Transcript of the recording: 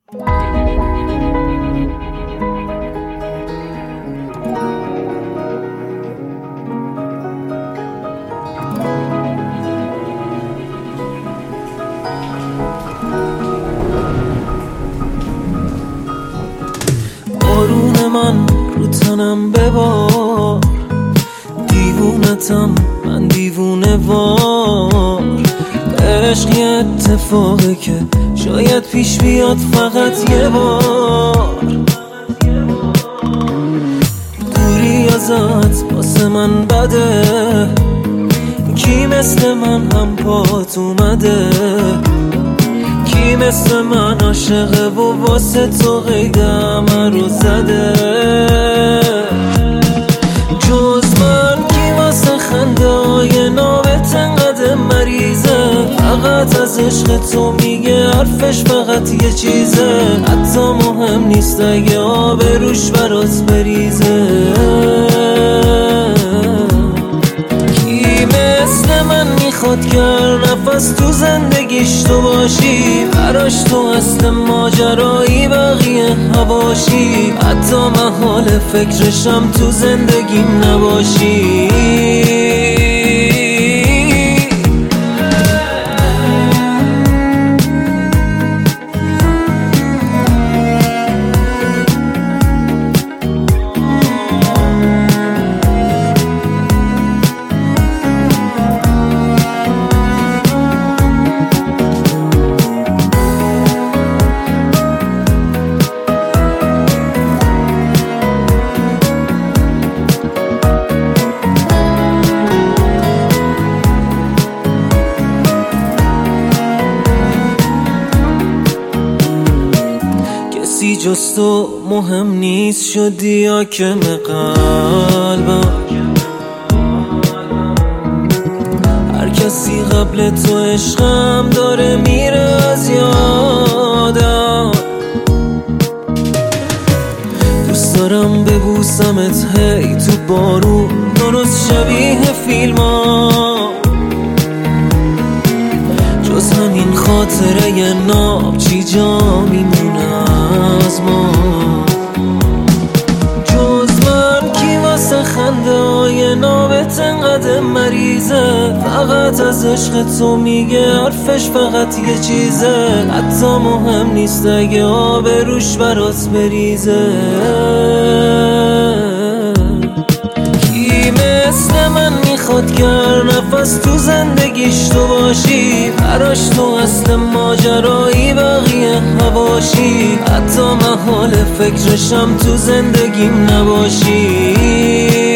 بارون من رو تنم ببار، دیوونتم من دیوونه وار. عشق یه اتفاقه که شاید پیش بیاد فقط یه بار. دوری ازت واسه من بده، کی مثل من هم پات اومده؟ کی مثل من عاشقه و واسه تو قید همه رو زده؟ جز من کی واسه خنده های نابت انقدر مریضه؟ فقط از عشق تو میگه حرفش فقط یه چیزه، حتی مهم نیست اگه آب روش برات بریزه. کی مثل من میخواد که هر نفس تو زندگیش تو باشی، براش تو اصل ماجرایی بقیه هواشی، حتی محال فکرشم تو زندگیم نباشی. کسی جز تو مهم نیست، شدی حاکم قلبم. هر کسی قبل تو عشقم داره میره از یادم. دوست دارم ببوسمت هی تو بارون، درست شبیه فیلم ها. جز همین خاطره ناب چی جا میمونه از ما؟ جز من کی واسه خنده های نابت انقدر مریضه؟ فقط از عشق تو میگه حرفش فقط یه چیزه، حتی مهم نیست اگه آب روش برات بریزه. کی مثل من میخواد که هر نفس تو زندگیش تو باشی، براش تو اصل ماجرایی بقیه هواشی، حتی محال فکرشم تو زندگیم نباشی.